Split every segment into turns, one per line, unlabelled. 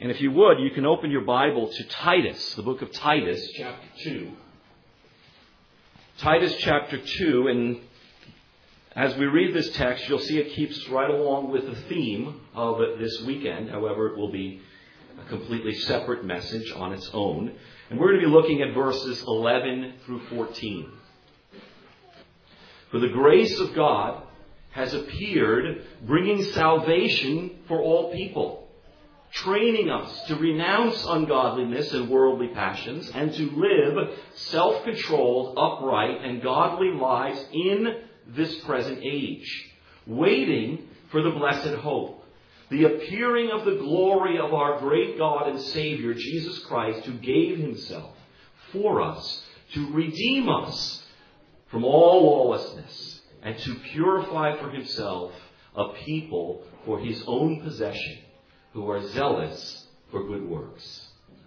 And if you would, you can open your Bible to Titus, the book of Titus, chapter 2. Titus chapter 2, and as we read this text, you'll see it keeps right along with the theme of this weekend. However, it will be a completely separate message on its own. And we're going to be looking at verses 11 through 14. For the grace of God has appeared, bringing salvation for all people, training us to renounce ungodliness and worldly passions, and to live self-controlled, upright, and godly lives in this present age, waiting for the blessed hope, the appearing of the glory of our great God and Savior, Jesus Christ, who gave himself for us to redeem us from all lawlessness and to purify for himself a people for his own possession, who are zealous for good works.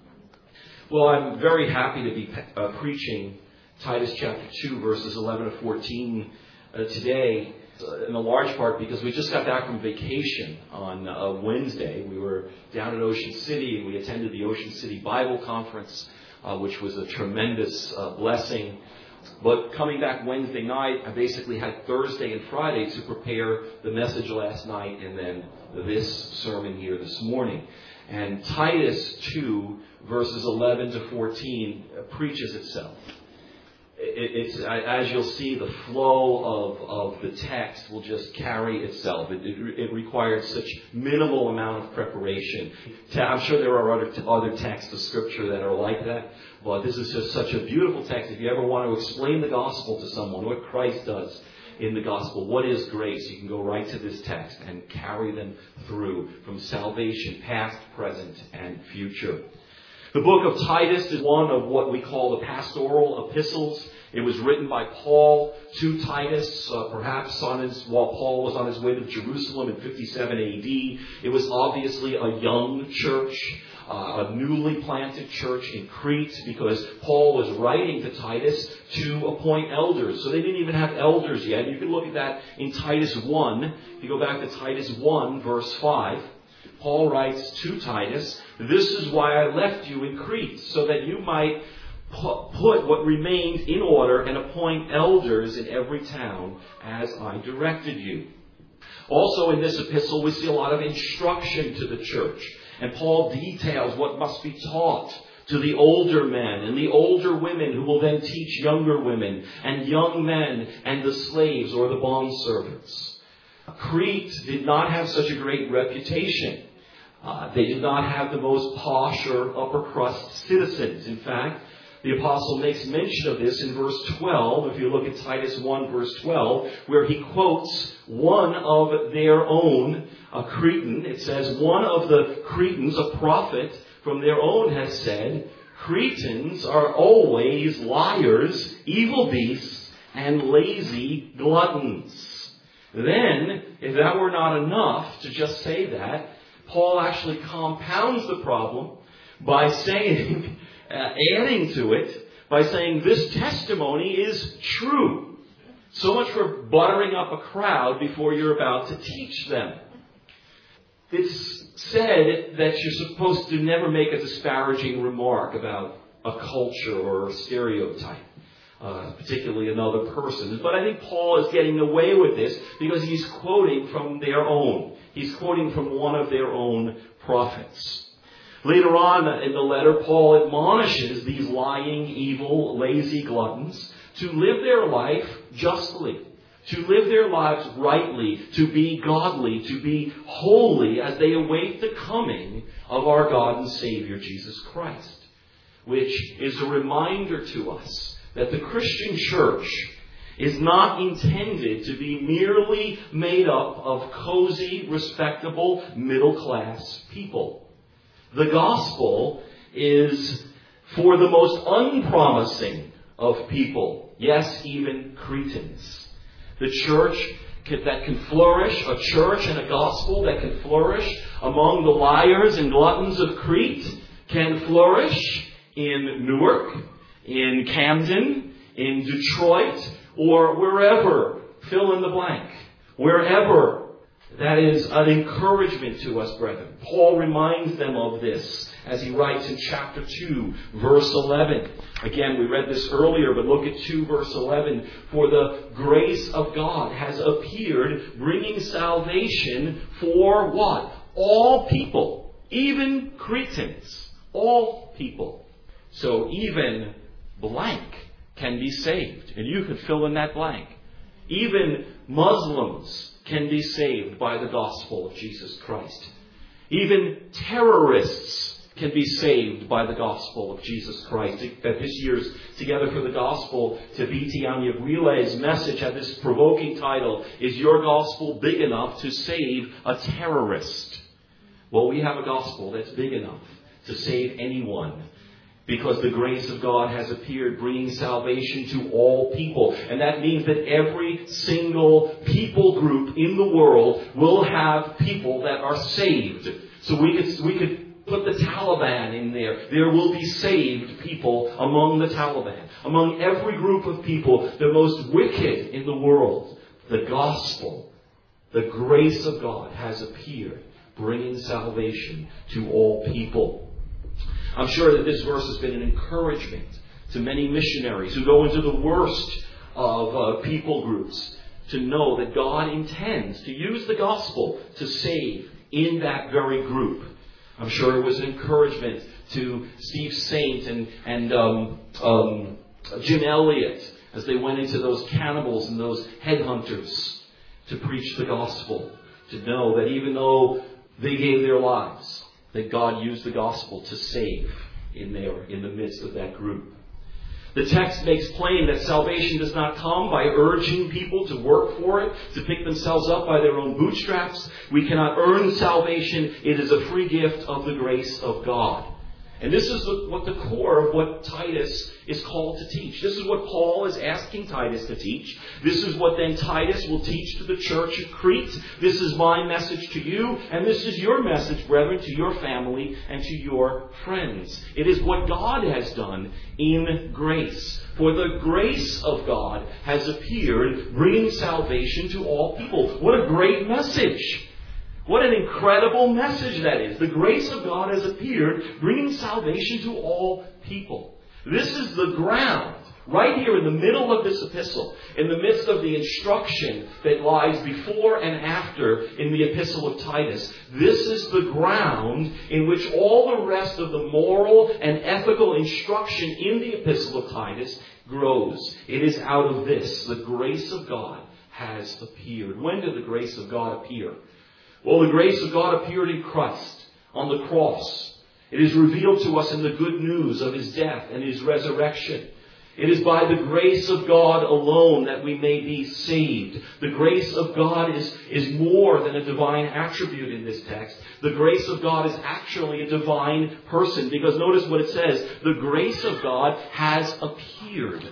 Well, I'm very happy to be preaching Titus chapter 2, verses 11 to 14 today, in a large part because we just got back from vacation on Wednesday. We were down at Ocean City, and we attended the Ocean City Bible Conference, which was a tremendous blessing. But coming back Wednesday night, I basically had Thursday and Friday to prepare the message last night and then this sermon here this morning. And Titus 2, verses 11 to 14, preaches itself. It's as you'll see, the flow of the text will just carry itself. It required such minimal amount of preparation. I'm sure there are other texts of Scripture that are like that, but this is just such a beautiful text. If you ever want to explain the gospel to someone, what Christ does in the gospel, what is grace, you can go right to this text and carry them through from salvation, past, present, and future. The book of Titus is one of what we call the pastoral epistles. It was written by Paul to Titus, perhaps while Paul was on his way to Jerusalem in 57 A.D. It was obviously a young church, a newly planted church in Crete, because Paul was writing to Titus to appoint elders. So they didn't even have elders yet. You can look at that in Titus 1. If you go back to Titus 1, verse 5. Paul writes to Titus, "This is why I left you in Crete, so that you might put what remains in order and appoint elders in every town as I directed you." Also in this epistle, we see a lot of instruction to the church. And Paul details what must be taught to the older men and the older women, who will then teach younger women and young men and the slaves or the bondservants. Crete did not have such a great reputation. They did not have the most posh or upper crust citizens. In fact, the apostle makes mention of this in verse 12. If you look at Titus 1, verse 12, where he quotes one of their own, a Cretan. It says, "One of the Cretans, a prophet from their own, has said, 'Cretans are always liars, evil beasts, and lazy gluttons.'" Then, if that were not enough to just say that, Paul actually compounds the problem by saying, adding to it, by saying this testimony is true. So much for buttering up a crowd before you're about to teach them. It's said that you're supposed to never make a disparaging remark about a culture or a stereotype. Particularly another person. But I think Paul is getting away with this because he's quoting from their own. He's quoting from one of their own prophets. Later on in the letter, Paul admonishes these lying, evil, lazy gluttons to live their life justly, to live their lives rightly, to be godly, to be holy as they await the coming of our God and Savior, Jesus Christ, which is a reminder to us that the Christian church is not intended to be merely made up of cozy, respectable, middle-class people. The gospel is for the most unpromising of people, yes, even Cretans. The church that can flourish, a church and a gospel that can flourish among the liars and gluttons of Crete, can flourish in Newark, in Camden, in Detroit, or wherever, fill in the blank, wherever That is an encouragement to us, brethren. Paul reminds them of this as he writes in chapter 2, verse 11. Again, we read this earlier, but look at 2, verse 11. For the grace of God has appeared, bringing salvation for what? All people, even Cretans, all people. So even blank can be saved. And you could fill in that blank. Even Muslims can be saved by the gospel of Jesus Christ. Even terrorists can be saved by the gospel of Jesus Christ. At this year's Together for the Gospel Tabiti Anyagwile's message had this provoking title, Is Your Gospel Big Enough to Save a Terrorist? Well, we have a gospel that's big enough to save anyone, because the grace of God has appeared, bringing salvation to all people. And that means that every single people group in the world will have people that are saved. So we could put the Taliban in there. There will be saved people among the Taliban. Among every group of people, the most wicked in the world, the gospel, the grace of God has appeared, bringing salvation to all people. I'm sure that this verse has been an encouragement to many missionaries who go into the worst of people groups to know that God intends to use the gospel to save in that very group. I'm sure it was an encouragement to Steve Saint and Jim Elliot as they went into those cannibals and those headhunters to preach the gospel, to know that even though they gave their lives, that God used the gospel to save in the midst of that group. The text makes plain that salvation does not come by urging people to work for it, to pick themselves up by their own bootstraps. We cannot earn salvation. It is a free gift of the grace of God. And this is what the core of what Titus is called to teach. This is what Paul is asking Titus to teach. This is what then Titus will teach to the church at Crete. This is my message to you, and this is your message, brethren, to your family and to your friends. It is what God has done in grace. For the grace of God has appeared, bringing salvation to all people. What a great message! What an incredible message that is. The grace of God has appeared, bringing salvation to all people. This is the ground, right here in the middle of this epistle, in the midst of the instruction that lies before and after in the epistle of Titus. This is the ground in which all the rest of the moral and ethical instruction in the epistle of Titus grows. It is out of this. The grace of God has appeared. When did the grace of God appear? Well, the grace of God appeared in Christ on the cross. It is revealed to us in the good news of His death and His resurrection. It is by the grace of God alone that we may be saved. The grace of God is more than a divine attribute in this text. The grace of God is actually a divine person, because notice what it says. The grace of God has appeared.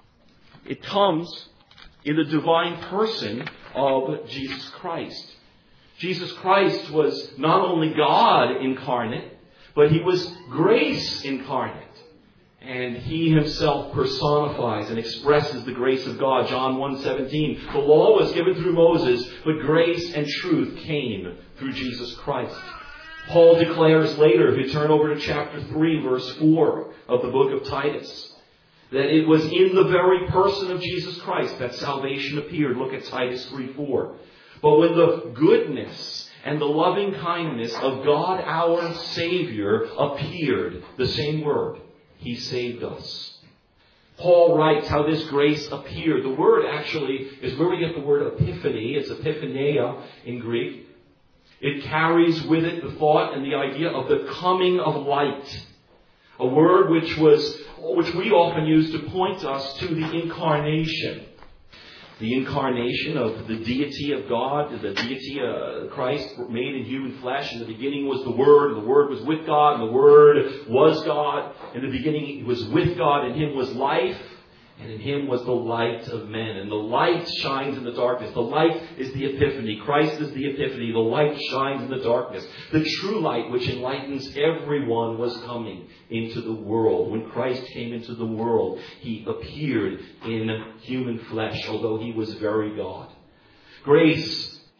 It comes in the divine person of Jesus Christ. Jesus Christ was not only God incarnate, but He was grace incarnate. And He Himself personifies and expresses the grace of God. John 1:17. The law was given through Moses, but grace and truth came through Jesus Christ. Paul declares later, if you turn over to chapter 3, verse 4 of the book of Titus, that it was in the very person of Jesus Christ that salvation appeared. Look at Titus 3:4. But when the goodness and the loving kindness of God our Savior appeared, the same word, He saved us. Paul writes how this grace appeared. The word actually is where we get the word epiphany. It's epiphaneia in Greek. It carries with it the thought and the idea of the coming of light. A word which we often use to point us to the incarnation. The incarnation of the deity of God, the deity of Christ made in human flesh. In the beginning was the Word, and the Word was with God, and the Word was God. In the beginning He was with God, in Him was life, and in Him was the light of men. And the light shines in the darkness. The light is the epiphany. Christ is the epiphany. The light shines in the darkness. The true light which enlightens everyone was coming into the world. When Christ came into the world, He appeared in human flesh, although He was very God. Grace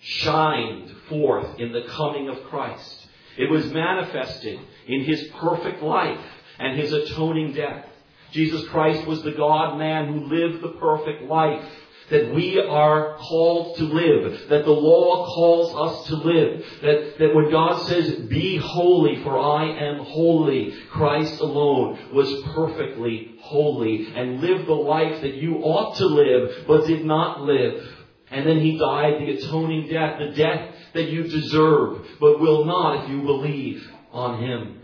shined forth in the coming of Christ. It was manifested in His perfect life and His atoning death. Jesus Christ was the God-man who lived the perfect life that we are called to live, that the law calls us to live, that when God says, be holy for I am holy, Christ alone was perfectly holy and lived the life that you ought to live but did not live. And then He died the atoning death, the death that you deserve but will not if you believe on Him.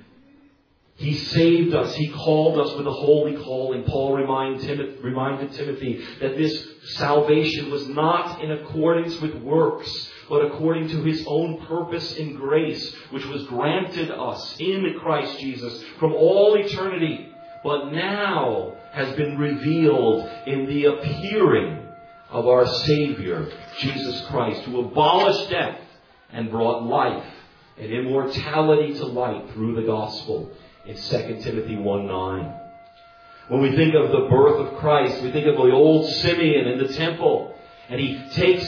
He saved us. He called us with a holy calling. Paul reminded Timothy that this salvation was not in accordance with works, but according to His own purpose and grace, which was granted us in Christ Jesus from all eternity, but now has been revealed in the appearing of our Savior, Jesus Christ, who abolished death and brought life and immortality to light through the gospel. In 2 Timothy 1:9. When we think of the birth of Christ, we think of the old Simeon in the temple. And he takes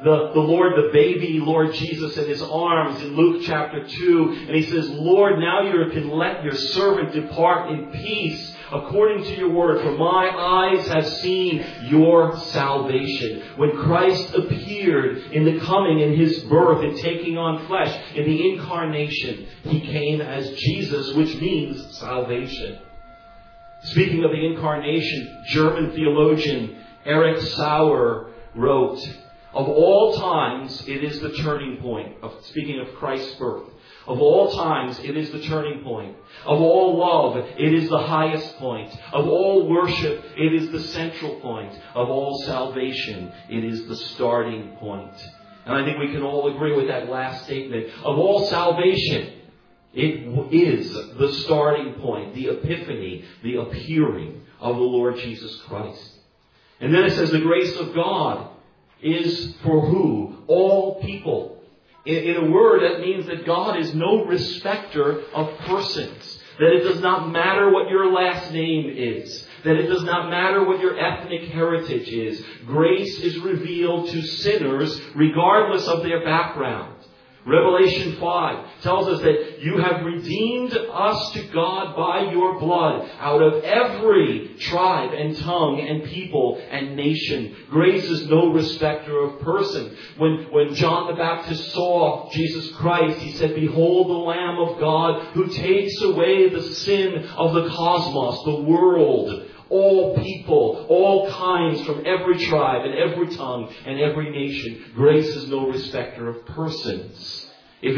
the baby Lord Jesus in His arms in Luke chapter 2. And he says, Lord, now you can let your servant depart in peace according to your word. For my eyes have seen your salvation. When Christ appeared in the coming, in His birth, in taking on flesh, in the incarnation, He came as Jesus, which means salvation. Speaking of the incarnation, German theologian Erich Sauer wrote, of all times, it is the turning point. Speaking of Christ's birth. Of all times, it is the turning point. Of all love, it is the highest point. Of all worship, it is the central point. Of all salvation, it is the starting point. And I think we can all agree with that last statement. Of all salvation, it is the starting point, the epiphany, the appearing of the Lord Jesus Christ. And then it says the grace of God is for who? All people. In a word, that means that God is no respecter of persons. That it does not matter what your last name is. That it does not matter what your ethnic heritage is. Grace is revealed to sinners regardless of their background. Revelation 5 tells us that you have redeemed us to God by your blood out of every tribe and tongue and people and nation. Grace is no respecter of person. When John the Baptist saw Jesus Christ, he said, behold the Lamb of God who takes away the sin of the cosmos, the world. All people, all kinds from every tribe and every tongue and every nation. Grace is no respecter of persons.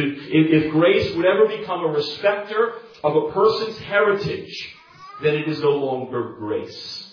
If grace would ever become a respecter of a person's heritage, then it is no longer grace.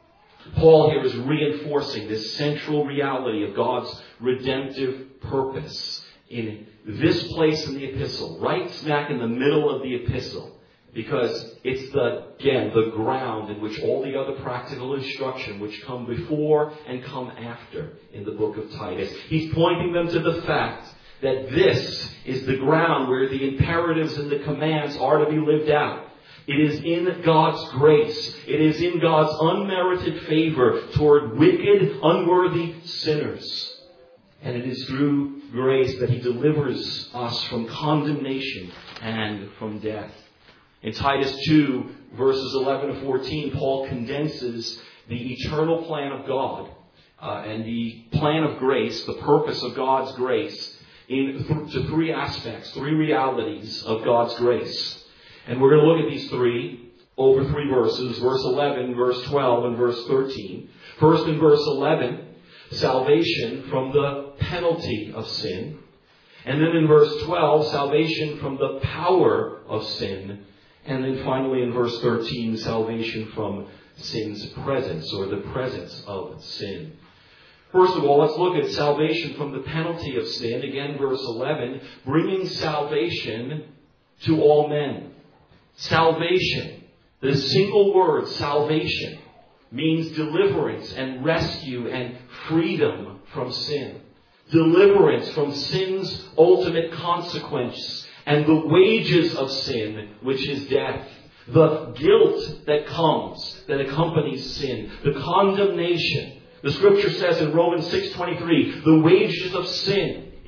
Paul here is reinforcing this central reality of God's redemptive purpose in this place in the epistle, right smack in the middle of the epistle. Because it's the ground in which all the other practical instruction which come before and come after in the book of Titus. He's pointing them to the fact that this is the ground where the imperatives and the commands are to be lived out. It is in God's grace. It is in God's unmerited favor toward wicked, unworthy sinners. And it is through grace that He delivers us from condemnation and from death. In Titus 2, verses 11 to 14, Paul condenses the eternal plan of God and the plan of grace, the purpose of God's grace, into three aspects, three realities of God's grace. And we're going to look at these three over three verses, verse 11, verse 12, and verse 13. First, in verse 11, salvation from the penalty of sin. And then in verse 12, salvation from the power of sin. And then finally in verse 13, salvation from sin's presence, or the presence of sin. First of all, let's look at salvation from the penalty of sin. Again, verse 11, bringing salvation to all men. Salvation, the single word salvation, means deliverance and rescue and freedom from sin. Deliverance from sin's ultimate consequence and the wages of sin, which is death. The guilt that comes, that accompanies sin. The condemnation. The scripture says in Romans 6:23, the wages of sin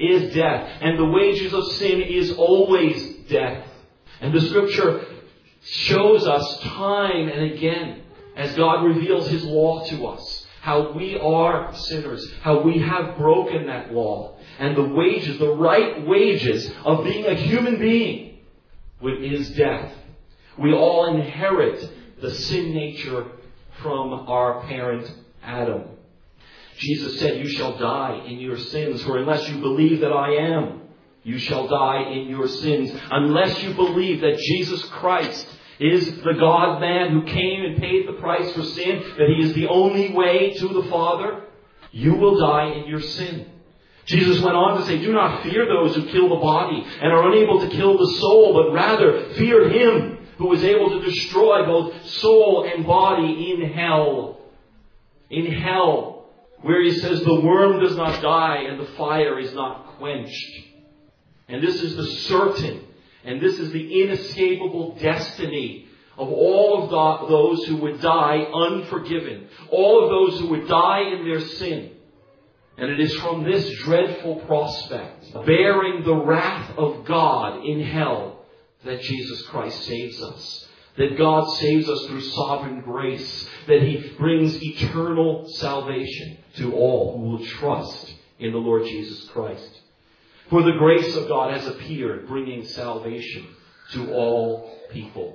is death. And the wages of sin is always death. And the Scripture shows us time and again, as God reveals His law to us, how we are sinners, how we have broken that law. And the wages, the right wages of being a human being is death. We all inherit the sin nature from our parent Adam. Jesus said, "You shall die in your sins, for unless you believe that I am, you shall die in your sins." Unless you believe that Jesus Christ is the God-man who came and paid the price for sin, that He is the only way to the Father, you will die in your sin. Jesus went on to say, "Do not fear those who kill the body and are unable to kill the soul, but rather fear Him who is able to destroy both soul and body in hell." In hell, where He says the worm does not die and the fire is not quenched. And this is the certain, and this is the inescapable destiny of all of those who would die unforgiven. All of those who would die in their sin. And it is from this dreadful prospect, bearing the wrath of God in hell, that Jesus Christ saves us. That God saves us through sovereign grace. That He brings eternal salvation to all who will trust in the Lord Jesus Christ. For the grace of God has appeared, bringing salvation to all people.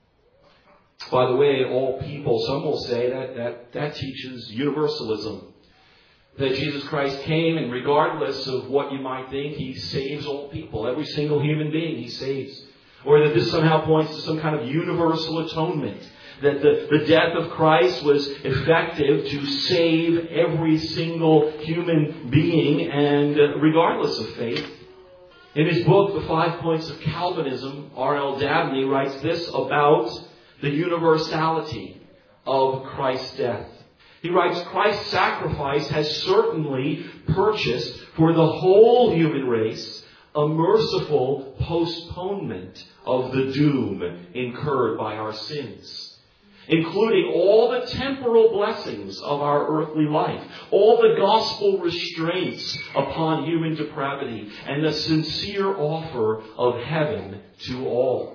By the way, all people, some will say that teaches universalism. That Jesus Christ came, and regardless of what you might think, He saves all people. Every single human being He saves. Or that this somehow points to some kind of universal atonement. That the death of Christ was effective to save every single human being, and regardless of faith. In his book, The 5 Points of Calvinism, R.L. Dabney writes this about the universality of Christ's death. He writes, "Christ's sacrifice has certainly purchased for the whole human race a merciful postponement of the doom incurred by our sins, including all the temporal blessings of our earthly life, all the gospel restraints upon human depravity, and the sincere offer of heaven to all.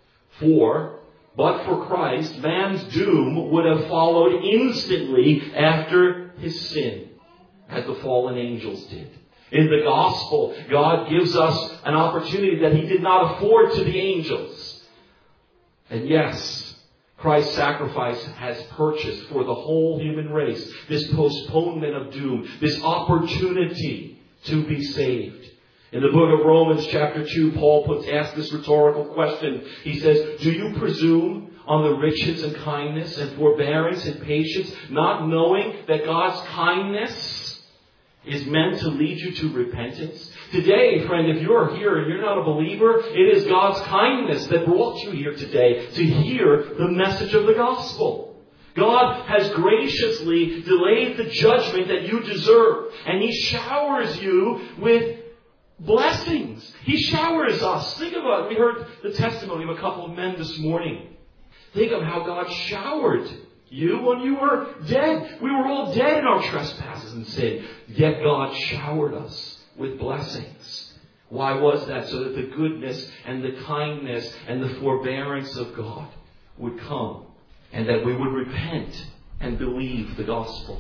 But for Christ, man's doom would have followed instantly after his sin, as the fallen angels did. In the gospel, God gives us an opportunity that He did not afford to the angels. And yes, Christ's sacrifice has purchased for the whole human race this postponement of doom, this opportunity to be saved. In the book of Romans chapter 2, Paul asks this rhetorical question. He says, "Do you presume on the riches and kindness and forbearance and patience, not knowing that God's kindness is meant to lead you to repentance?" Today, friend, if you're here and you're not a believer, it is God's kindness that brought you here today to hear the message of the gospel. God has graciously delayed the judgment that you deserve, and He showers you with blessings. He showers us. Think about it. We heard the testimony of a couple of men this morning. Think of how God showered you when you were dead. We were all dead in our trespasses and sin. Yet God showered us with blessings. Why was that? So that the goodness and the kindness and the forbearance of God would come. And that we would repent and believe the gospel.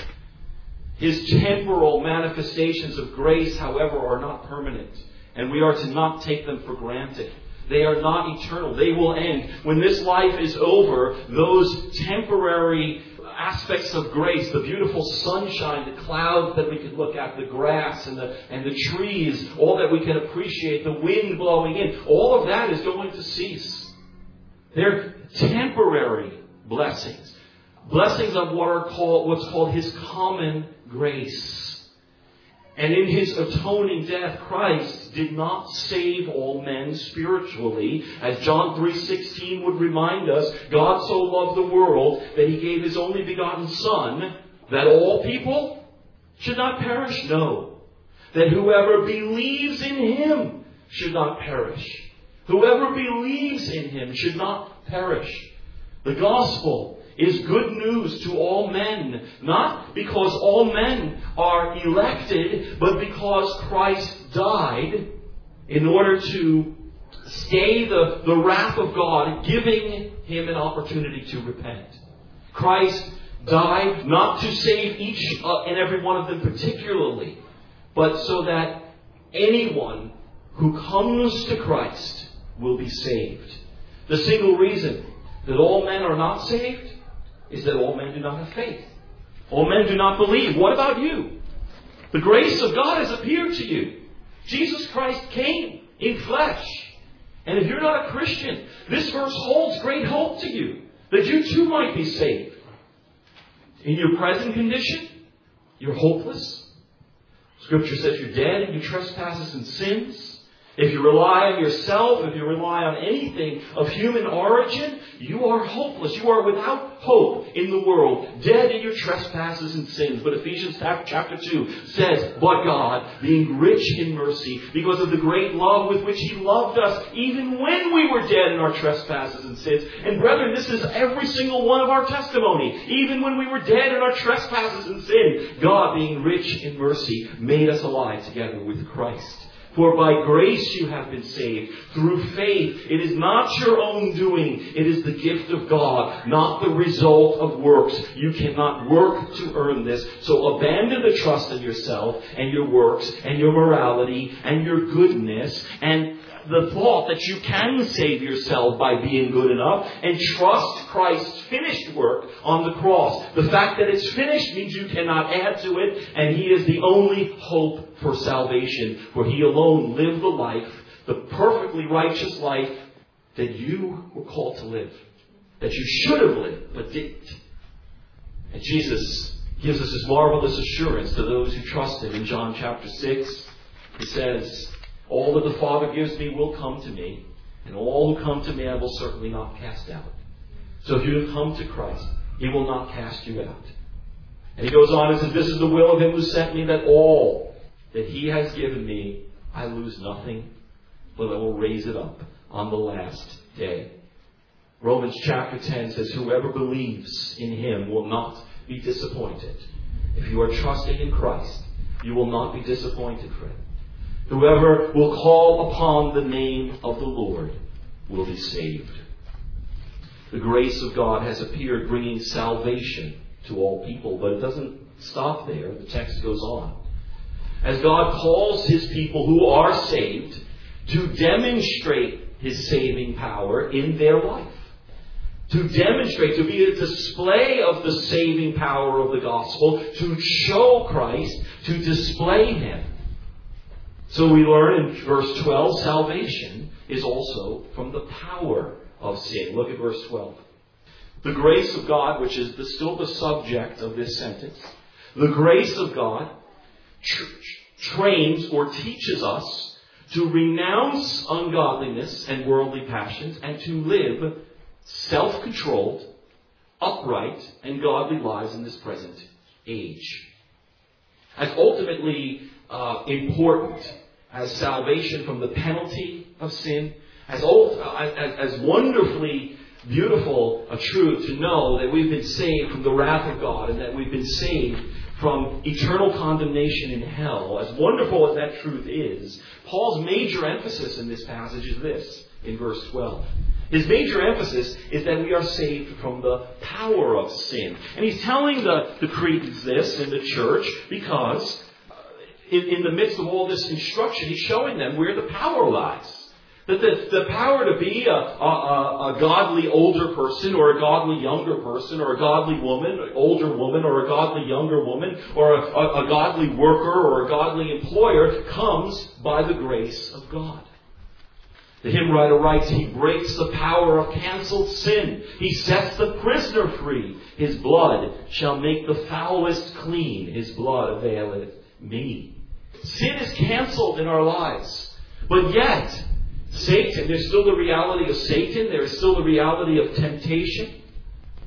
His temporal manifestations of grace, however, are not permanent. And we are to not take them for granted. They are not eternal. They will end. When this life is over, those temporary aspects of grace, the beautiful sunshine, the clouds that we could look at, the grass and the trees, all that we can appreciate, the wind blowing in, all of that is going to cease. They're temporary blessings. Blessings of what's called His common grace. And in His atoning death, Christ did not save all men spiritually. As John 3:16 would remind us, God so loved the world that He gave His only begotten Son, that all people should not perish. No. That whoever believes in Him should not perish. Whoever believes in Him should not perish. The gospel is good news to all men, not because all men are elected, but because Christ died in order to stay the wrath of God, giving him an opportunity to repent. Christ died not to save each and every one of them particularly, but so that anyone who comes to Christ will be saved. The single reason that all men are not saved is that all men do not have faith. All men do not believe. What about you? The grace of God has appeared to you. Jesus Christ came in flesh. And if you're not a Christian, this verse holds great hope to you, that you too might be saved. In your present condition, you're hopeless. Scripture says you're dead in your trespasses and sins. If you rely on yourself, if you rely on anything of human origin, you are hopeless. You are without hope in the world, dead in your trespasses and sins. But Ephesians chapter 2 says, but God, being rich in mercy, because of the great love with which He loved us, even when we were dead in our trespasses and sins. And brethren, this is every single one of our testimony. Even when we were dead in our trespasses and sins, God, being rich in mercy, made us alive together with Christ. For by grace you have been saved, through faith. It is not your own doing. It is the gift of God, not the result of works. You cannot work to earn this. So abandon the trust in yourself and your works and your morality and your goodness and the thought that you can save yourself by being good enough, and trust Christ's finished work on the cross. The fact that it's finished means you cannot add to it, and He is the only hope for salvation. For He alone lived the life, the perfectly righteous life that you were called to live, that you should have lived but didn't. And Jesus gives us His marvelous assurance to those who trust Him. In John chapter 6, He says, all that the Father gives me will come to me, and all who come to me I will certainly not cast out. So if you have come to Christ, He will not cast you out. And He goes on and says, this is the will of Him who sent me, that all that He has given me, I lose nothing, but I will raise it up on the last day. Romans chapter 10 says, whoever believes in Him will not be disappointed. If you are trusting in Christ, you will not be disappointed, friend. Whoever will call upon the name of the Lord will be saved. The grace of God has appeared, bringing salvation to all people. But it doesn't stop there. The text goes on. As God calls His people who are saved to demonstrate His saving power in their life. To demonstrate, to be a display of the saving power of the gospel, to show Christ, to display Him. So we learn in verse 12, salvation is also from the power of sin. Look at verse 12. The grace of God, which is still the subject of this sentence, the grace of God trains or teaches us to renounce ungodliness and worldly passions and to live self-controlled, upright, and godly lives in this present age. As ultimately important as salvation from the penalty of sin, as wonderfully beautiful a truth to know that we've been saved from the wrath of God and that we've been saved from eternal condemnation in hell. As wonderful as that truth is, Paul's major emphasis in this passage is this, in verse 12. His major emphasis is that we are saved from the power of sin. And he's telling the Cretans this in the church because in the midst of all this instruction, he's showing them where the power lies. That the power to be a godly older person or a godly younger person or a godly woman, older woman or a godly younger woman or a godly worker or a godly employer comes by the grace of God. The hymn writer writes, He breaks the power of canceled sin. He sets the prisoner free. His blood shall make the foulest clean. His blood availeth me. Sin is canceled in our lives. But yet, Satan, there's still the reality of Satan. There is still the reality of temptation.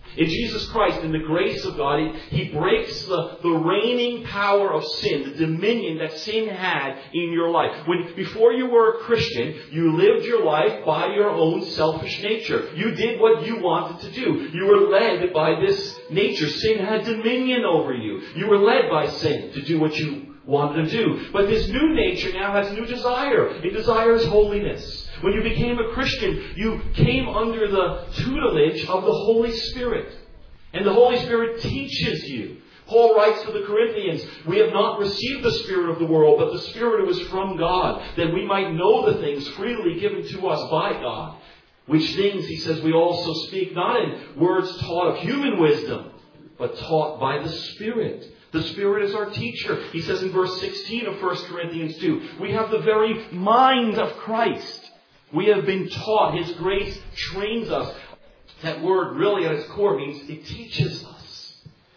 In Jesus Christ, in the grace of God, He breaks the reigning power of sin, the dominion that sin had in your life. Before you were a Christian, you lived your life by your own selfish nature. You did what you wanted to do. You were led by this nature. Sin had dominion over you. You were led by sin to do what you wanted to do. But this new nature now has a new desire. It desires holiness. When you became a Christian, you came under the tutelage of the Holy Spirit. And the Holy Spirit teaches you. Paul writes to the Corinthians, we have not received the Spirit of the world, but the Spirit who is from God, that we might know the things freely given to us by God. Which things, he says, we also speak not in words taught of human wisdom, but taught by the Spirit. The Spirit is our teacher. He says in verse 16 of 1 Corinthians 2, we have the very mind of Christ. We have been taught. His grace trains us. That word really at its core means it teaches us.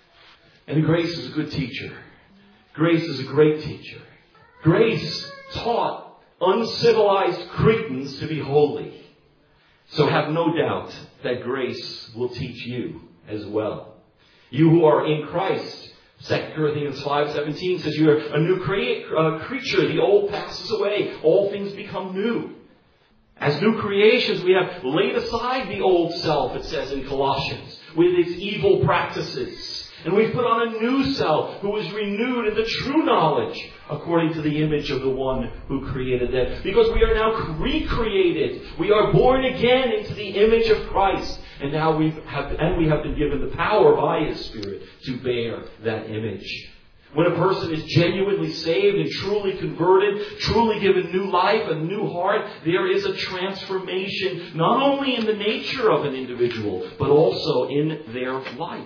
And grace is a good teacher. Grace is a great teacher. Grace taught uncivilized Cretans to be holy. So have no doubt that grace will teach you as well. You who are in Christ, 2 Corinthians 5:17 says you are a new creature. The old passes away. All things become new. As new creations, we have laid aside the old self, it says in Colossians, with its evil practices. And we've put on a new self who is renewed in the true knowledge according to the image of the one who created them. Because we are now recreated. We are born again into the image of Christ. And now we have been given the power by His Spirit to bear that image. When a person is genuinely saved and truly converted, truly given new life, a new heart, there is a transformation not only in the nature of an individual, but also in their life.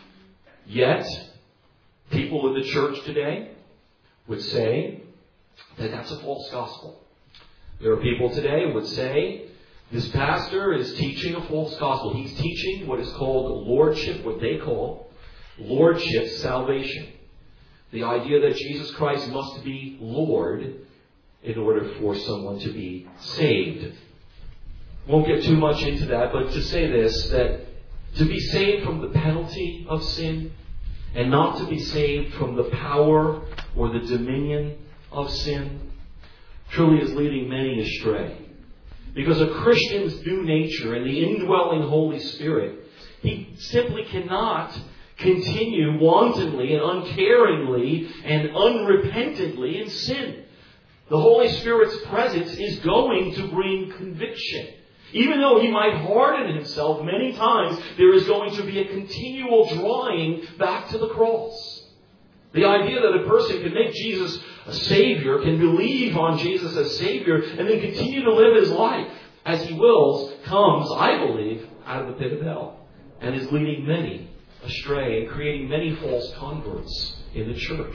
Yet, people in the church today would say that that's a false gospel. There are people today who would say, this pastor is teaching a false gospel. He's teaching what is called lordship, what they call lordship salvation. The idea that Jesus Christ must be Lord in order for someone to be saved. Won't get too much into that, but to say this, that to be saved from the penalty of sin and not to be saved from the power or the dominion of sin truly is leading many astray. Because a Christian's new nature and the indwelling Holy Spirit, he simply cannot continue wantonly and uncaringly and unrepentantly in sin. The Holy Spirit's presence is going to bring conviction. Even though he might harden himself many times, there is going to be a continual drawing back to the cross. The idea that a person can make Jesus a Savior, can believe on Jesus as Savior, and then continue to live his life as he wills, comes, I believe, out of the pit of hell, and is leading many astray and creating many false converts in the church.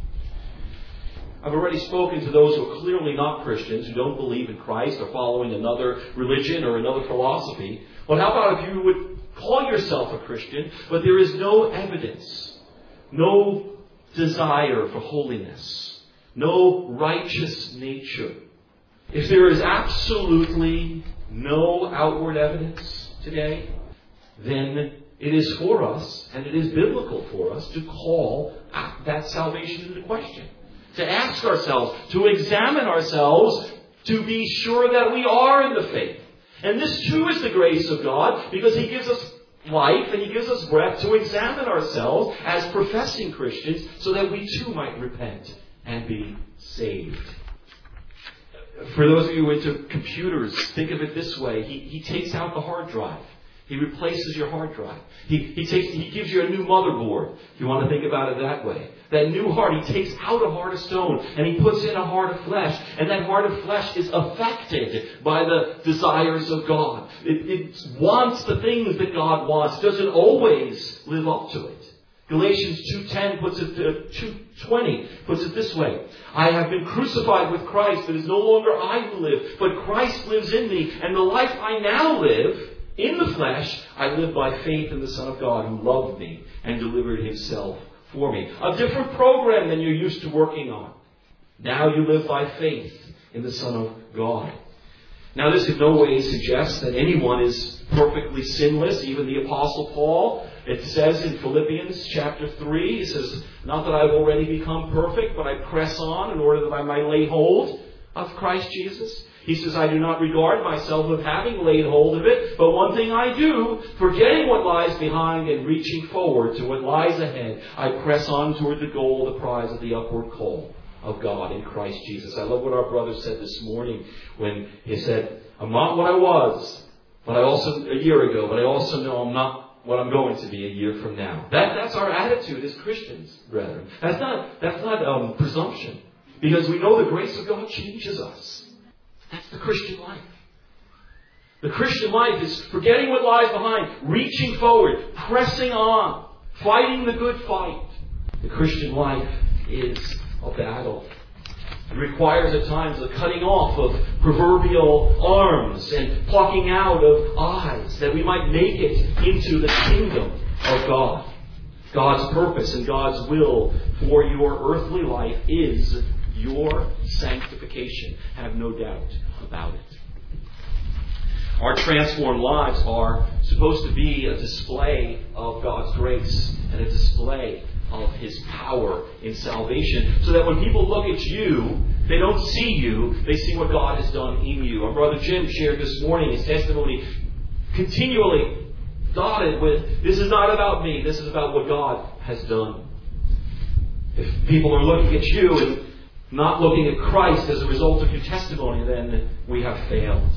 I've already spoken to those who are clearly not Christians, who don't believe in Christ or following another religion or another philosophy. But how about if you would call yourself a Christian, but there is no evidence, no desire for holiness, no righteous nature? If there is absolutely no outward evidence today, then it is for us, and it is biblical for us, to call that salvation into question. To ask ourselves, to examine ourselves, to be sure that we are in the faith. And this too is the grace of God, because He gives us life and He gives us breath to examine ourselves as professing Christians, so that we too might repent and be saved. For those of you into computers, think of it this way. He takes out the hard drive. He replaces your hard drive. He gives you a new motherboard, if you want to think about it that way. That new heart, He takes out a heart of stone and He puts in a heart of flesh. And that heart of flesh is affected by the desires of God. It wants the things that God wants. It doesn't always live up to it. Galatians 2:10 puts it, 2:20 puts it this way. I have been crucified with Christ. It is no longer I who live, but Christ lives in me. And the life I now live in the flesh, I live by faith in the Son of God who loved me and delivered Himself for me. A different program than you're used to working on. Now you live by faith in the Son of God. Now, this in no way suggests that anyone is perfectly sinless. Even the Apostle Paul, it says in Philippians chapter 3, he says, not that I've already become perfect, but I press on in order that I might lay hold of Christ Jesus. He says, I do not regard myself of having laid hold of it, but one thing I do, forgetting what lies behind and reaching forward to what lies ahead, I press on toward the goal, the prize of the upward call of God in Christ Jesus. I love what our brother said this morning when he said, I'm not what I was, but I also a year ago, but I also know I'm not what I'm going to be a year from now. That's our attitude as Christians, brethren. That's not presumption, because we know the grace of God changes us. That's the Christian life. The Christian life is forgetting what lies behind, reaching forward, pressing on, fighting the good fight. The Christian life is a battle. It requires at times the cutting off of proverbial arms and plucking out of eyes that we might make it into the kingdom of God. God's purpose and God's will for your earthly life is your sanctification. Have no doubt about it. Our transformed lives are supposed to be a display of God's grace and a display of His power in salvation, so that when people look at you, they don't see you, they see what God has done in you. Our brother Jim shared this morning his testimony, continually dotted with, this is not about me, this is about what God has done. If people are looking at you and not looking at Christ as a result of your testimony, then we have failed.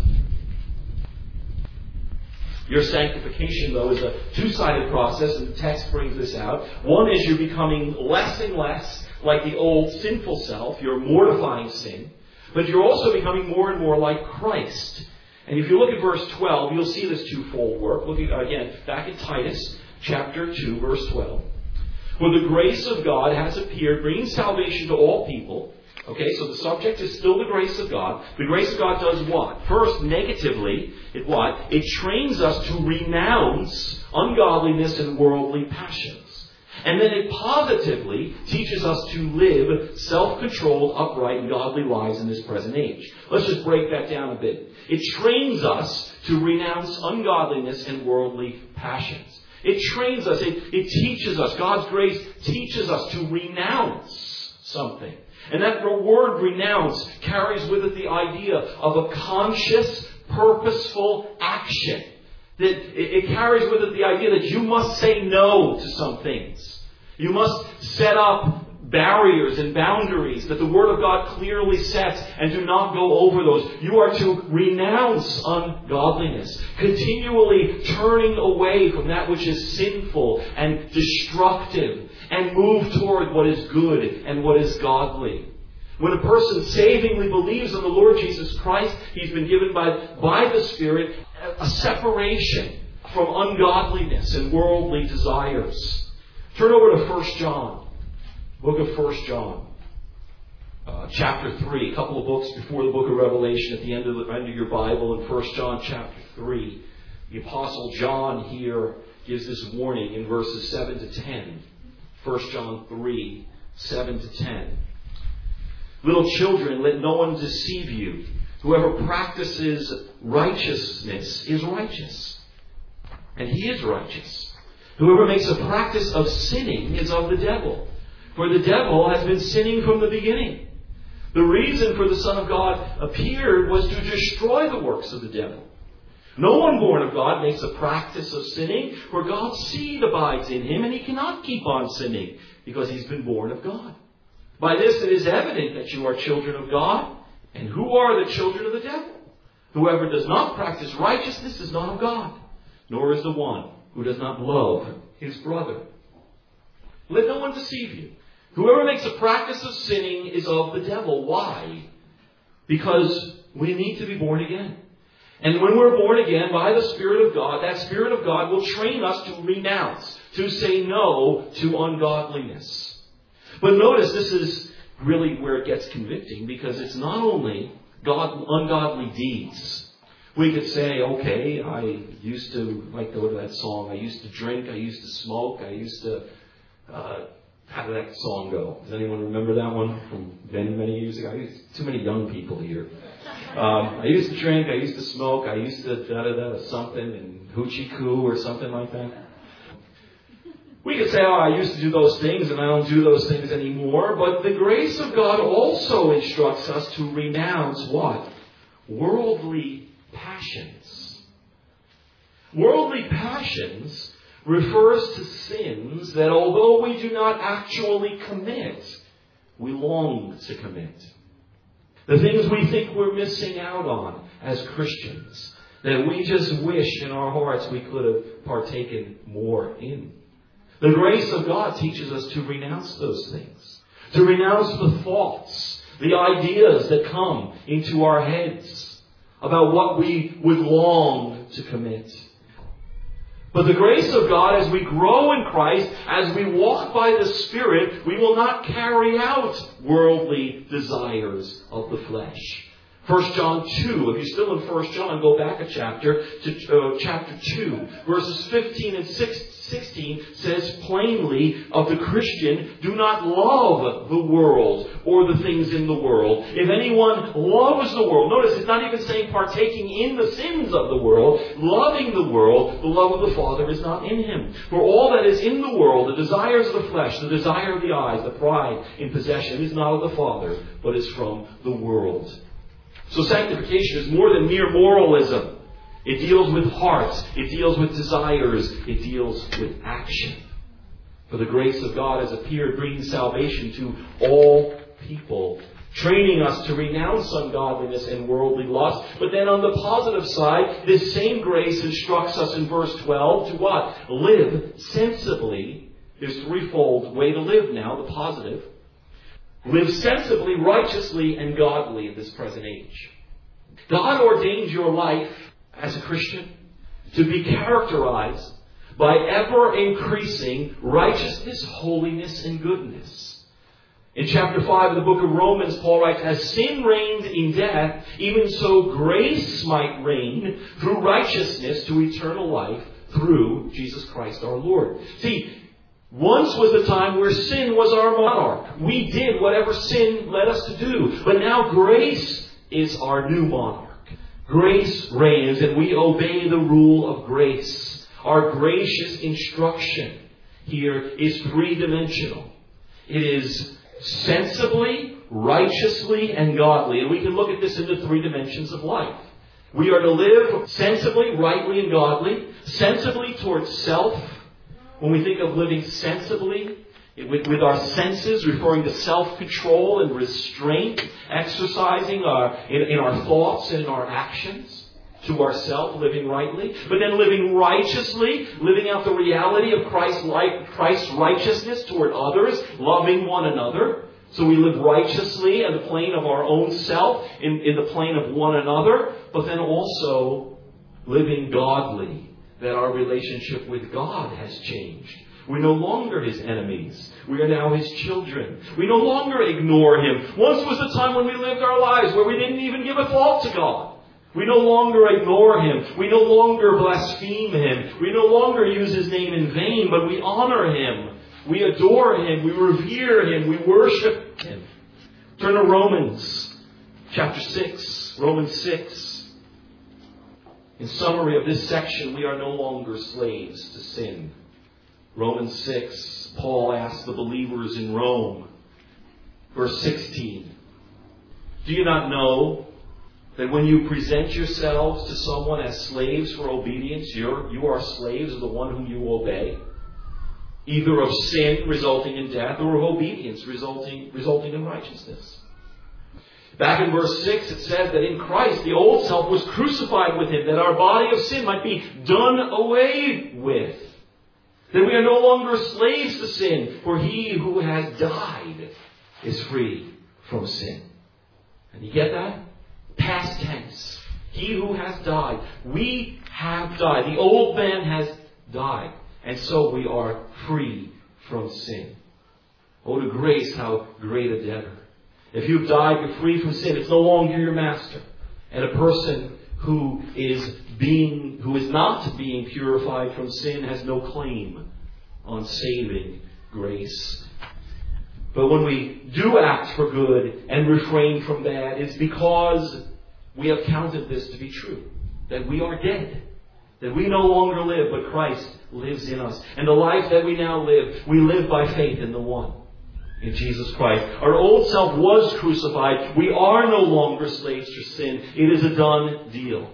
Your sanctification, though, is a two-sided process, and the text brings this out. One is you're becoming less and less like the old sinful self. You're mortifying sin. But you're also becoming more and more like Christ. And if you look at verse 12, you'll see this twofold work. Look again, back at Titus, chapter 2, verse 12. For the grace of God has appeared, bringing salvation to all people. Okay, so the subject is still the grace of God. The grace of God does what? First, negatively, it trains us to renounce ungodliness and worldly passions. And then it positively teaches us to live self-controlled, upright, and godly lives in this present age. Let's just break that down a bit. It trains us to renounce ungodliness and worldly passions. It trains us, it teaches us, God's grace teaches us to renounce something. And that word renounce carries with it the idea of a conscious, purposeful action. That it carries with it the idea that you must say no to some things. You must set up barriers and boundaries that the Word of God clearly sets and do not go over those. You are to renounce ungodliness, continually turning away from that which is sinful and destructive and move toward what is good and what is godly. When a person savingly believes in the Lord Jesus Christ, he's been given by the Spirit a separation from ungodliness and worldly desires. Turn over to 1 John. Book of 1 John. Chapter 3. A couple of books before the book of Revelation at the end of your Bible. In 1 John chapter 3. The Apostle John here gives this warning in verses 7 to 10. 1 John 3, 7 to 10. Little children, let no one deceive you. Whoever practices righteousness is righteous, and he is righteous. Whoever makes a practice of sinning is of the devil, for the devil has been sinning from the beginning. The reason for the Son of God appeared was to destroy the works of the devil. No one born of God makes a practice of sinning, for God's seed abides in him, and he cannot keep on sinning, because he's been born of God. By this it is evident that you are children of God, and who are the children of the devil? Whoever does not practice righteousness is not of God, nor is the one who does not love his brother. Let no one deceive you. Whoever makes a practice of sinning is of the devil. Why? Because we need to be born again. And when we're born again by the Spirit of God, that Spirit of God will train us to renounce, to say no to ungodliness. But notice this is really where it gets convicting, because it's not only ungodly deeds. We could say, okay, I used to, like go to that song, I used to drink, I used to smoke, I used to How did that song go? Does anyone remember that one from many, many years ago? Too many young people here. I used to drink, I used to smoke, I used to da-da-da something and hoochie coo or something like that. We could say, I used to do those things and I don't do those things anymore. But the grace of God also instructs us to renounce what? Worldly passions. Worldly passions refers to sins that although we do not actually commit, we long to commit. The things we think we're missing out on as Christians, that we just wish in our hearts we could have partaken more in. The grace of God teaches us to renounce those things. To renounce the thoughts, the ideas that come into our heads about what we would long to commit. But the grace of God, as we grow in Christ, as we walk by the Spirit, we will not carry out worldly desires of the flesh. 1 John 2, if you're still in 1 John, go back a chapter to chapter 2. Verses 15 and 16 says plainly of the Christian, do not love the world or the things in the world. If anyone loves the world, notice it's not even saying partaking in the sins of the world, loving the world, the love of the Father is not in him. For all that is in the world, the desires of the flesh, the desire of the eyes, the pride in possession is not of the Father, but is from the world. So sanctification is more than mere moralism. It deals with hearts. It deals with desires. It deals with action. For the grace of God has appeared, bringing salvation to all people, training us to renounce ungodliness and worldly lust. But then on the positive side, this same grace instructs us in verse 12 to what? Live sensibly. There's a threefold way to live now, the positive. Live sensibly, righteously, and godly in this present age. God ordained your life as a Christian to be characterized by ever-increasing righteousness, holiness, and goodness. In chapter 5 of the book of Romans, Paul writes, as sin reigned in death, even so grace might reign through righteousness to eternal life through Jesus Christ our Lord. See, once was the time where sin was our monarch. We did whatever sin led us to do. But now grace is our new monarch. Grace reigns and we obey the rule of grace. Our gracious instruction here is three-dimensional. It is sensibly, righteously, and godly. And we can look at this in the three dimensions of life. We are to live sensibly, rightly, and godly. Sensibly towards self. When we think of living sensibly, with our senses, referring to self-control and restraint, exercising in our thoughts and in our actions to ourselves, living rightly. But then living righteously, living out the reality of Christ's righteousness toward others, loving one another. So we live righteously in the plane of our own self, in the plane of one another, but then also living godly. That our relationship with God has changed. We're no longer His enemies. We are now His children. We no longer ignore Him. Once was the time when we lived our lives where we didn't even give a thought to God. We no longer ignore Him. We no longer blaspheme Him. We no longer use His name in vain, but we honor Him. We adore Him. We revere Him. We worship Him. Turn to Romans chapter 6. Romans 6. In summary of this section, we are no longer slaves to sin. Romans 6, Paul asks the believers in Rome, verse 16, do you not know that when you present yourselves to someone as slaves for obedience, you are slaves of the one whom you obey? Either of sin resulting in death or of obedience resulting in righteousness. Back in verse 6, it says that in Christ, the old self was crucified with Him, that our body of sin might be done away with. That we are no longer slaves to sin, for He who has died is free from sin. And you get that? Past tense. He who has died. We have died. The old man has died. And so we are free from sin. Oh, to grace, how great a debtor. If you've died, you're free from sin. It's no longer your master. And a person who is not being purified from sin has no claim on saving grace. But when we do act for good and refrain from bad, it's because we have counted this to be true. That we are dead. That we no longer live, but Christ lives in us. And the life that we now live, we live by faith in the one, in Jesus Christ. Our old self was crucified. We are no longer slaves to sin. It is a done deal.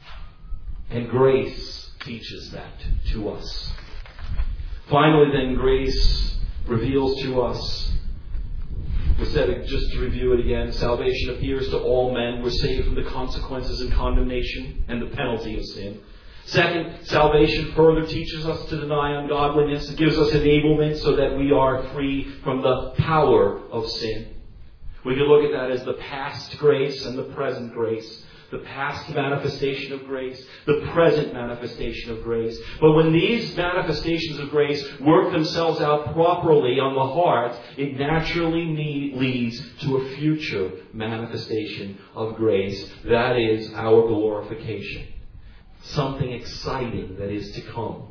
And grace teaches that to us. Finally, then, grace reveals to us, we said, just to review it again, salvation appears to all men. We're saved from the consequences and condemnation and the penalty of sin. Second, salvation further teaches us to deny ungodliness. It gives us enablement so that we are free from the power of sin. We can look at that as the past grace and the present grace. The past manifestation of grace, the present manifestation of grace. But when these manifestations of grace work themselves out properly on the heart, it naturally leads to a future manifestation of grace. That is our glorification. Something exciting that is to come.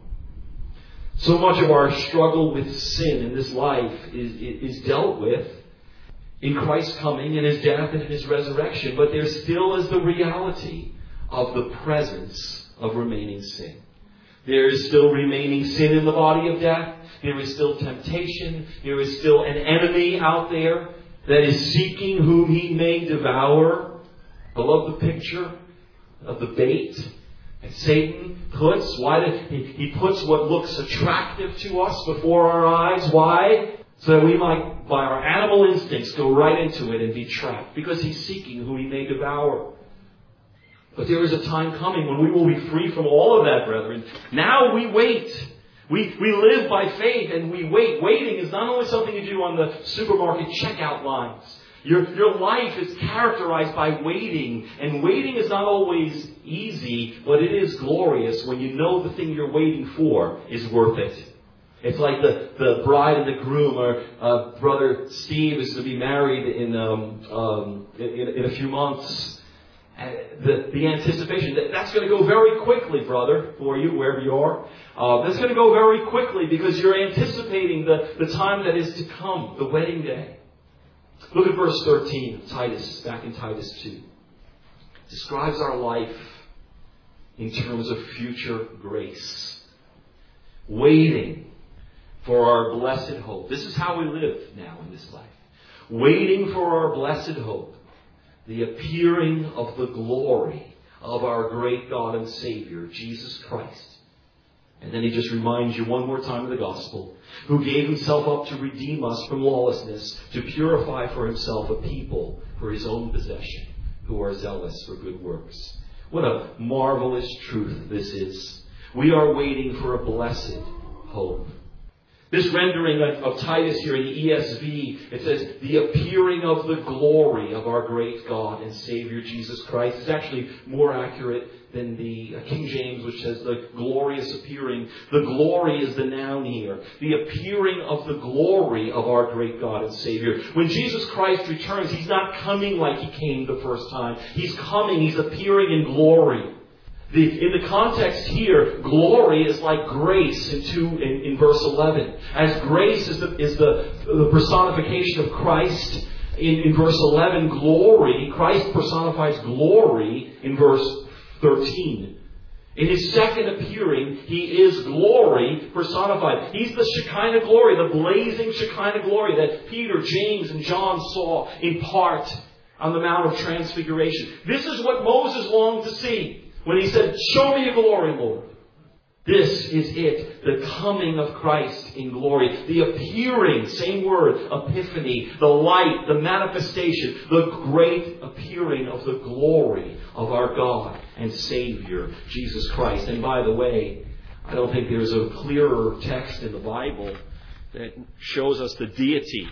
So much of our struggle with sin in this life is dealt with in Christ's coming and His death and in His resurrection. But there still is the reality of the presence of remaining sin. There is still remaining sin in the body of death. There is still temptation. There is still an enemy out there that is seeking whom he may devour. I love the picture of the bait that Satan puts. He puts what looks attractive to us before our eyes. Why? So that we might, by our animal instincts, go right into it and be trapped. Because he's seeking who he may devour. But there is a time coming when we will be free from all of that, brethren. Now we wait. We live by faith and we wait. Waiting is not only something you do on the supermarket checkout lines. Your life is characterized by waiting. And waiting is not always easy, but it is glorious when you know the thing you're waiting for is worth it. It's like the bride and the groom, or Brother Steve is going to be married in a few months. The anticipation, that's going to go very quickly, brother, for you, wherever you are. That's going to go very quickly because you're anticipating the time that is to come, the wedding day. Look at verse 13 of Titus, back in Titus 2. It describes our life in terms of future grace. Waiting for our blessed hope. This is how we live now in this life. Waiting for our blessed hope. The appearing of the glory of our great God and Savior, Jesus Christ. And then he just reminds you one more time of the gospel. Who gave himself up to redeem us from lawlessness, to purify for himself a people for his own possession, who are zealous for good works. What a marvelous truth this is. We are waiting for a blessed hope. This rendering of Titus here in the ESV, it says, the appearing of the glory of our great God and Savior Jesus Christ. It's actually more accurate than the King James, which says the glorious appearing. The glory is the noun here. The appearing of the glory of our great God and Savior. When Jesus Christ returns, He's not coming like He came the first time. He's coming, He's appearing in glory. In the context here, glory is like grace in verse 11. As grace is the personification of Christ in verse 11, glory, Christ personifies glory in verse 13. In His second appearing, He is glory personified. He's the Shekinah glory, the blazing Shekinah glory that Peter, James, and John saw in part on the Mount of Transfiguration. This is what Moses longed to see when he said, "Show me your glory, Lord." This is it, the coming of Christ in glory. The appearing, same word, epiphany, the light, the manifestation, the great appearing of the glory of our God and Savior, Jesus Christ. And by the way, I don't think there's a clearer text in the Bible that shows us the deity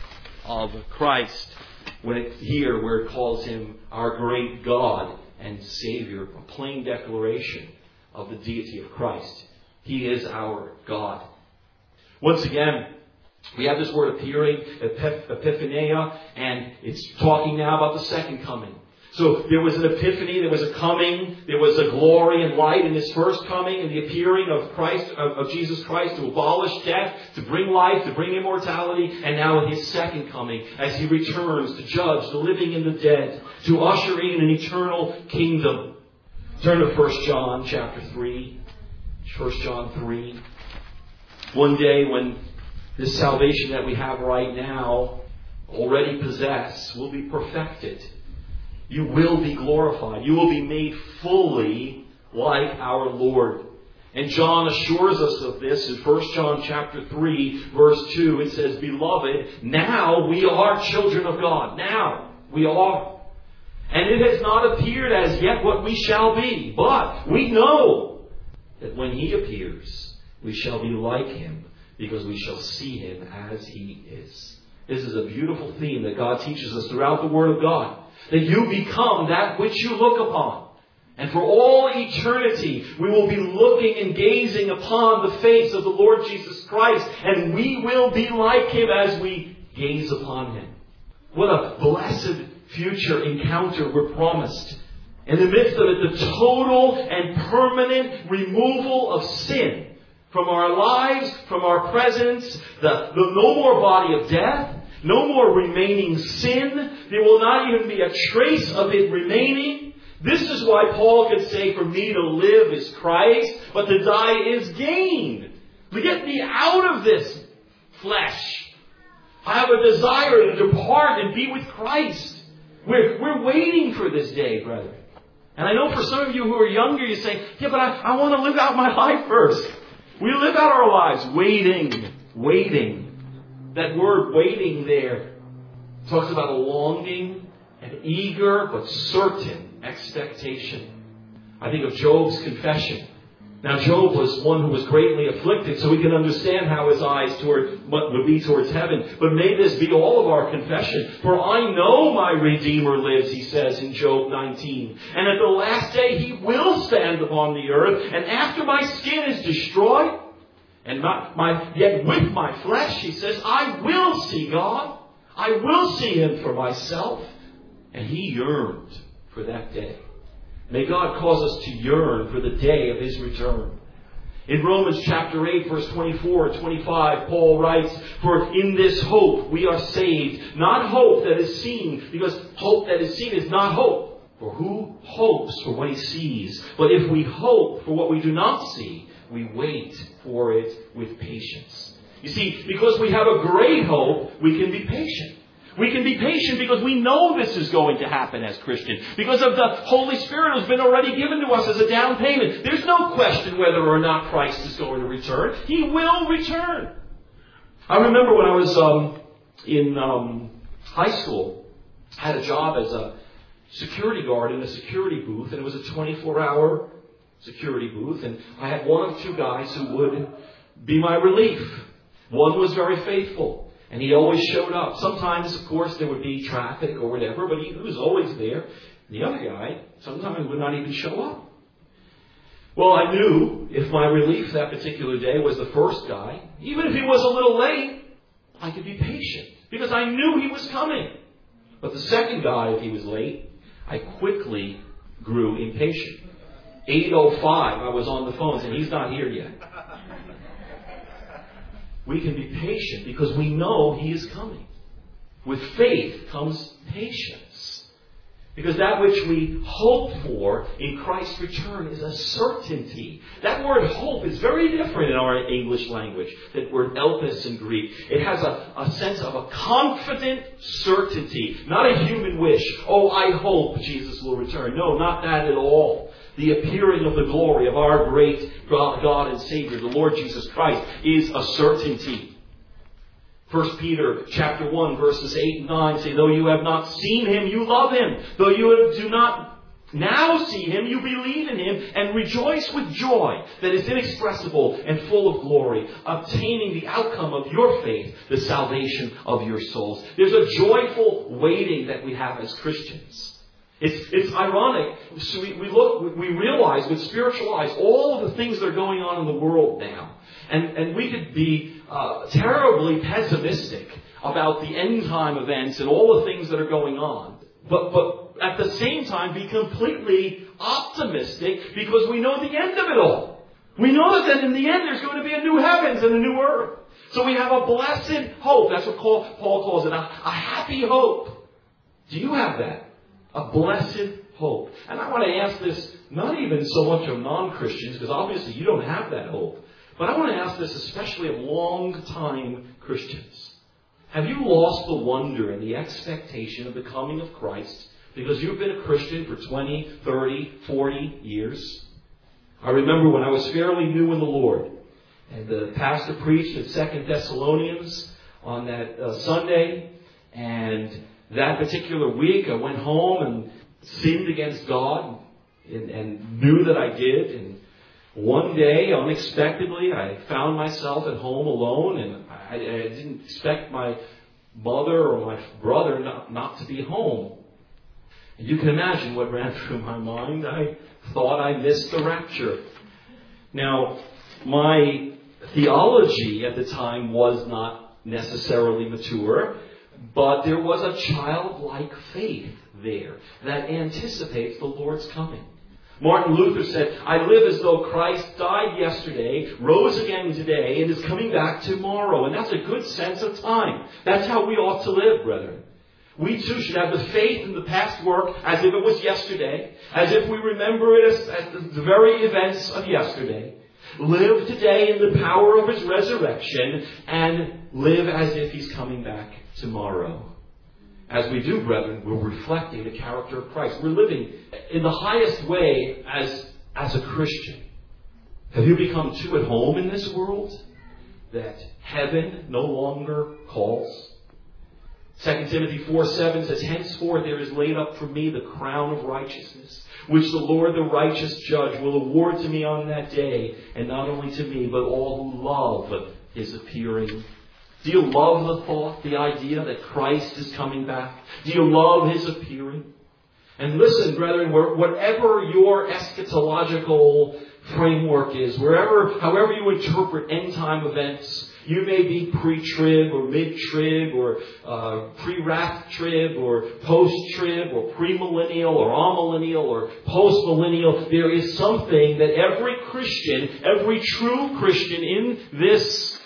of Christ where it calls Him our great God and Savior. A plain declaration of the deity of Christ. He is our God. Once again, we have this word appearing, epiphaneia, and it's talking now about the second coming. So there was an epiphany, there was a coming, there was a glory and light in His first coming and the appearing of Christ, of Jesus Christ to abolish death, to bring life, to bring immortality, and now in His second coming as He returns to judge the living and the dead, to usher in an eternal kingdom. Turn to 1 John chapter 3. 1 John 3. One day when this salvation that we have right now, already possess, will be perfected. You will be glorified. You will be made fully like our Lord. And John assures us of this in 1 John chapter 3, verse 2. It says, Beloved, now we are children of God. Now we are. And it has not appeared as yet what we shall be. But we know that when He appears, we shall be like Him, because we shall see Him as He is. This is a beautiful theme that God teaches us throughout the Word of God. That you become that which you look upon. And for all eternity, we will be looking and gazing upon the face of the Lord Jesus Christ. And we will be like Him as we gaze upon Him. What a blessed future encounter we're promised. In the midst of it, the total and permanent removal of sin from our lives, from our presence, the no more body of death, no more remaining sin. There will not even be a trace of it remaining. This is why Paul could say, for me to live is Christ, but to die is gain. To get me out of this flesh. I have a desire to depart and be with Christ. We're waiting for this day, brethren. And I know for some of you who are younger, you say, yeah, but I want to live out my life first. We live out our lives waiting. That word waiting there talks about a longing, an eager but certain expectation. I think of Job's confession. Now Job was one who was greatly afflicted, so we can understand how his eyes would be towards heaven. But may this be all of our confession. For I know my Redeemer lives, he says in Job 19. And at the last day He will stand upon the earth, and after my skin is destroyed, and yet with my flesh, he says, I will see God. I will see Him for myself. And he yearned for that day. May God cause us to yearn for the day of His return. In Romans chapter 8, verse 24 and 25, Paul writes, For in this hope we are saved, not hope that is seen, because hope that is seen is not hope. For who hopes for what he sees? But if we hope for what we do not see, we wait for it with patience. You see, because we have a great hope, we can be patient. We can be patient because we know this is going to happen as Christians. Because of the Holy Spirit has been already given to us as a down payment. There's no question whether or not Christ is going to return. He will return. I remember when I was in high school, I had a job as a security guard in a security booth, and it was a 24-hour security booth, and I had one of two guys who would be my relief. One was very faithful, and he always showed up. Sometimes, of course, there would be traffic or whatever, but he was always there. The other guy sometimes would not even show up. Well, I knew if my relief that particular day was the first guy, even if he was a little late, I could be patient, because I knew he was coming. But the second guy, if he was late, I quickly grew impatient. 8:05, I was on the phone saying, he's not here yet. We can be patient because we know He is coming. With faith comes patience. Because that which we hope for in Christ's return is a certainty. That word hope is very different in our English language. That word elpis in Greek. It has a sense of a confident certainty. Not a human wish. Oh, I hope Jesus will return. No, not that at all. The appearing of the glory of our great God and Savior, the Lord Jesus Christ, is a certainty. 1 Peter chapter 1, verses 8 and 9 say, Though you have not seen Him, you love Him. Though you do not now see Him, you believe in Him and rejoice with joy that is inexpressible and full of glory, obtaining the outcome of your faith, the salvation of your souls. There's a joyful waiting that we have as Christians. It's ironic. So we realize with spiritual eyes all of the things that are going on in the world now. And we could be terribly pessimistic about the end time events and all the things that are going on. But at the same time be completely optimistic because we know the end of it all. We know that in the end there's going to be a new heavens and a new earth. So we have a blessed hope. That's what Paul calls it, a happy hope. Do you have that? A blessed hope. And I want to ask this not even so much of non-Christians, because obviously you don't have that hope. But I want to ask this especially of long-time Christians. Have you lost the wonder and the expectation of the coming of Christ because you've been a Christian for 20, 30, 40 years? I remember when I was fairly new in the Lord, and the pastor preached at 2 Thessalonians on that Sunday, and that particular week I went home and sinned against God and knew that I did. And one day, unexpectedly, I found myself at home alone, and I didn't expect my mother or my brother not to be home. And you can imagine what ran through my mind. I thought I missed the rapture. Now, my theology at the time was not necessarily mature, but there was a childlike faith there that anticipates the Lord's coming. Martin Luther said, I live as though Christ died yesterday, rose again today, and is coming back tomorrow. And that's a good sense of time. That's how we ought to live, brethren. We too should have the faith in the past work as if it was yesterday, as if we remember it as the very events of yesterday. Live today in the power of His resurrection, and live as if He's coming back tomorrow. As we do, brethren, we're reflecting the character of Christ. We're living in the highest way as a Christian. Have you become too at home in this world that heaven no longer calls? 2 Timothy 4:7 says, henceforth there is laid up for me the crown of righteousness, which the Lord, the righteous judge, will award to me on that day, and not only to me, but all who love His appearing. Do you love the thought, the idea that Christ is coming back? Do you love His appearing? And listen, brethren, whatever your eschatological framework is, however you interpret end-time events, you may be pre-trib or mid-trib or pre-wrath trib or post-trib or premillennial or amillennial or post-millennial. There is something that every Christian, every true Christian in this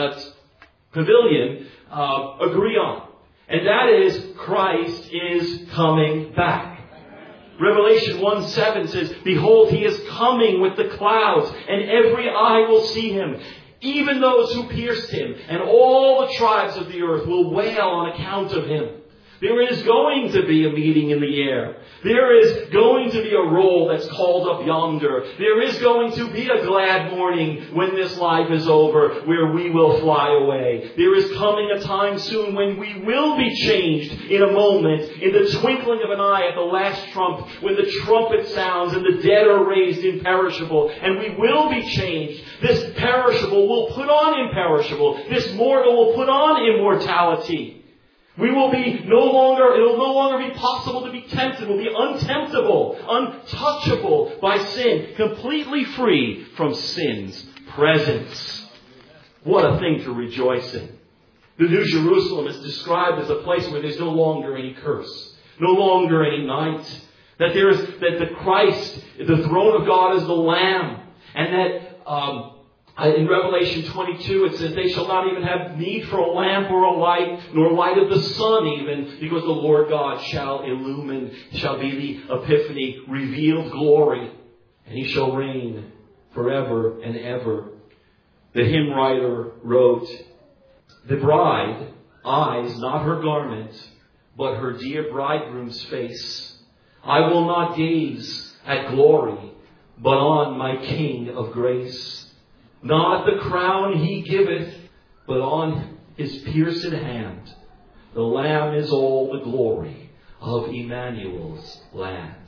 pavilion agree on. And that is Christ is coming back. Revelation 1:7 says, behold, He is coming with the clouds, and every eye will see Him, even those who pierced Him, and all the tribes of the earth will wail on account of Him. There is going to be a meeting in the air. There is going to be a roll that's called up yonder. There is going to be a glad morning when this life is over, where we will fly away. There is coming a time soon when we will be changed in a moment, in the twinkling of an eye at the last trump, when the trumpet sounds and the dead are raised imperishable, and we will be changed. This perishable will put on imperishable. This mortal will put on immortality. We will be it will no longer be possible to be tempted. We'll be untemptable, untouchable by sin, completely free from sin's presence. What a thing to rejoice in. The New Jerusalem is described as a place where there's no longer any curse, no longer any night. That the Christ, the throne of God is the Lamb, and that in Revelation 22, it says, they shall not even have need for a lamp or a light, nor light of the sun even, because the Lord God shall illumine, shall be the epiphany, revealed glory, and He shall reign forever and ever. The hymn writer wrote, the bride eyes not her garment, but her dear bridegroom's face. I will not gaze at glory, but on my King of grace. Not the crown He giveth, but on His pierced hand. The Lamb is all the glory of Emmanuel's land.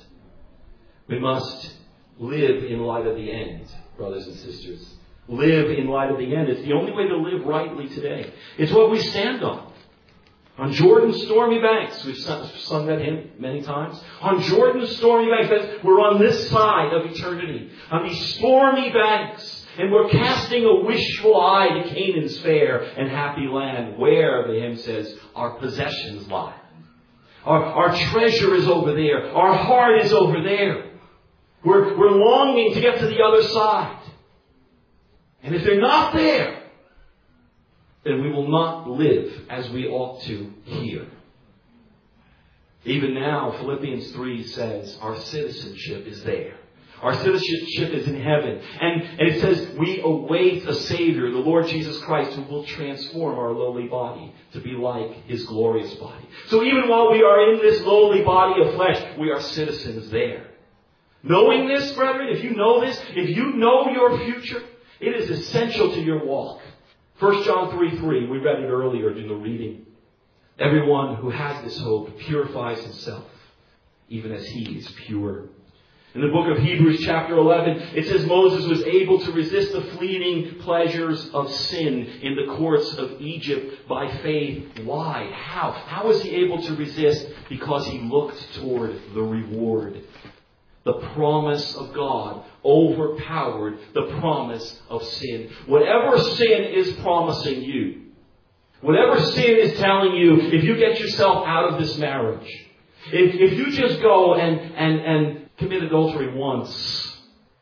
We must live in light of the end, brothers and sisters. Live in light of the end. It's the only way to live rightly today. It's what we stand on. On Jordan's stormy banks, we've sung that hymn many times. On Jordan's stormy banks, we're on this side of eternity. On these stormy banks. And we're casting a wishful eye to Canaan's fair and happy land, where, the hymn says, our possessions lie. Our treasure is over there. Our heart is over there. We're longing to get to the other side. And if they're not there, then we will not live as we ought to here. Even now, Philippians 3 says our citizenship is there. Our citizenship is in heaven. And it says we await a Savior, the Lord Jesus Christ, who will transform our lowly body to be like His glorious body. So even while we are in this lowly body of flesh, we are citizens there. Knowing this, brethren, if you know this, if you know your future, it is essential to your walk. 1 John 3:3, we read it earlier in the reading. Everyone who has this hope purifies himself, even as He is pure. In the book of Hebrews chapter 11, it says Moses was able to resist the fleeting pleasures of sin in the courts of Egypt by faith. Why? How? How was he able to resist? Because he looked toward the reward. The promise of God overpowered the promise of sin. Whatever sin is promising you, whatever sin is telling you, if you get yourself out of this marriage, if you just go and commit adultery once,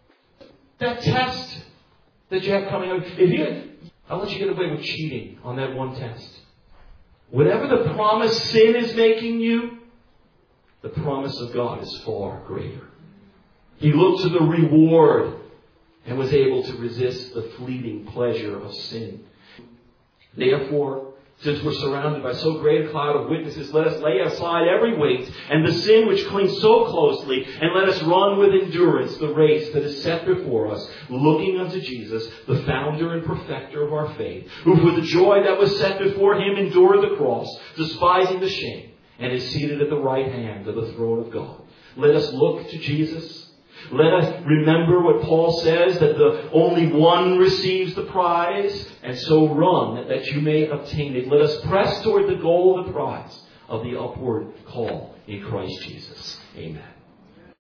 that test that you have coming up, I'll let you get away with cheating on that one test. Whatever the promised sin is making you, the promise of God is far greater. He looked to the reward and was able to resist the fleeting pleasure of sin. Therefore, since we're surrounded by so great a cloud of witnesses, let us lay aside every weight and the sin which clings so closely, and let us run with endurance the race that is set before us, looking unto Jesus, the founder and perfecter of our faith, who for the joy that was set before Him endured the cross, despising the shame, and is seated at the right hand of the throne of God. Let us look to Jesus. Let us remember what Paul says, that the only one receives the prize, and so run that you may obtain it. Let us press toward the goal of the prize of the upward call in Christ Jesus. Amen.